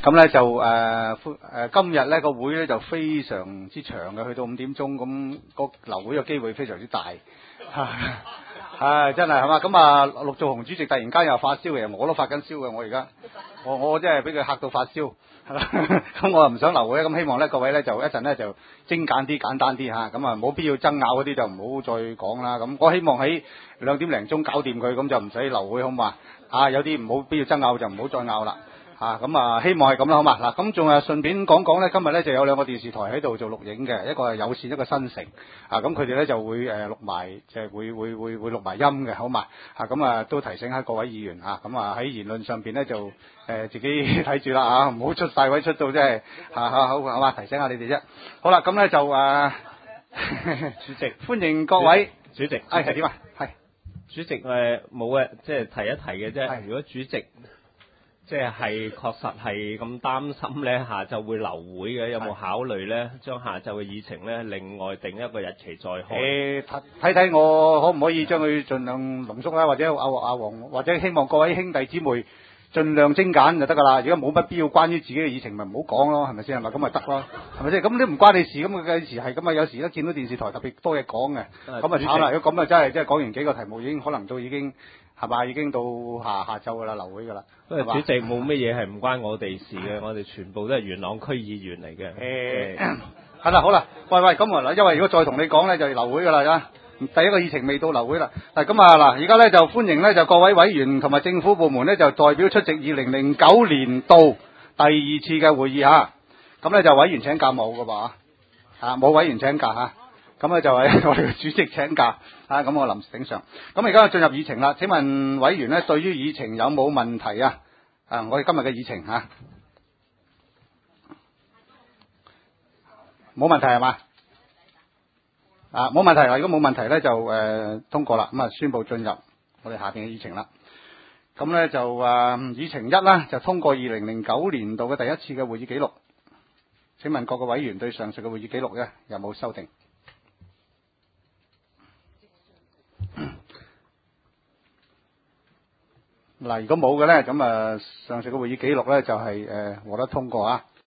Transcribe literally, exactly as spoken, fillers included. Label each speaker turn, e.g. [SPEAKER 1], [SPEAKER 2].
[SPEAKER 1] 咁咧就誒誒、呃、今日咧個會咧就非常之長嘅，去到五點鐘，咁個流會嘅機會非常之大。係真係係嘛？咁啊，陸頌雄主席突然間又發燒嘅，我都發緊燒嘅，我而家我我真係俾佢嚇到發燒，係嘛？咁我又唔想流會，咁希望咧各位咧就一陣咧就精簡啲、簡單啲嚇，咁啊冇必要爭拗嗰啲就唔好再講啦。咁我希望喺兩點零鐘搞掂佢，咁就唔使流會好嘛？啊，有啲唔好必要爭拗就唔好再拗啦。啊，咁啊，希望係咁啦，好嘛？嗱，咁仲係順便講講咧，今日咧就有兩個電視台喺度做錄影嘅，一個係有線，一個新城。啊，咁佢哋咧就會誒錄埋，即係會會會會錄埋音嘅，好嘛？啊，咁啊都提醒下各位議員啊，咁啊喺言論上邊咧就誒、呃、自己睇住啦啊，唔好出晒位出到即係嚇嚇好係嘛？提醒下你哋啫。好啦，咁咧就誒，主席歡迎各位。
[SPEAKER 2] 主席，
[SPEAKER 1] 係係點啊？係
[SPEAKER 2] 主席誒冇嘅，即係提一提嘅啫。如果主席即係係確實係咁擔心咧，下晝會流會嘅，有冇考慮咧將下晝嘅議程咧另外定一個日期再開？
[SPEAKER 1] 誒睇睇我可唔可以將佢盡量濃縮啦，或者阿阿黃，或者希望各位兄弟姊妹盡量精簡就得㗎啦。如果冇乜必要關於自己嘅議程，咪唔好講咯，係咪先？係咪咁咪得咯？係咪先？咁都唔關你事，咁嘅時係咁啊！有時都見到電視台特別多嘢講嘅，咁啊慘啦！如果咁啊真係真係講完幾個題目已經可能都已經係嘛，已經到下下晝㗎啦，流會㗎啦。
[SPEAKER 2] 不過主席冇乜嘢係唔關我哋事嘅，我哋全部都係元朗區議員嚟嘅。
[SPEAKER 1] 誒係啦，好啦，喂喂，咁啊嗱，因為如果再同你講咧，就流會㗎啦，第一個議程未到流會啦。嗱咁啊嗱，而家咧就歡迎咧就各位委員同埋政府部門咧就代表出席二零零九年度第二次嘅會議嚇。咁咧就委員請假冇㗎噃嚇，冇委員請假嚇。咁咧就係我哋嘅主席請假啊，咁我臨時頂上。咁而家進入議程啦。請問委員咧對於議程有冇問題啊？啊，我哋今日嘅議程嚇冇問題係嘛？啊，冇問題啦。如果冇問題咧就誒、呃、通過啦。咁啊宣佈進入我哋下邊嘅議程啦。咁咧就誒、呃、議程一啦，就通過二零零九年度嘅第一次嘅會議記錄。請問各個委員對上述嘅會議記錄咧有冇修訂？嗱，如果冇嘅咧，咁啊上述嘅會議記錄咧就係誒獲得通過啊。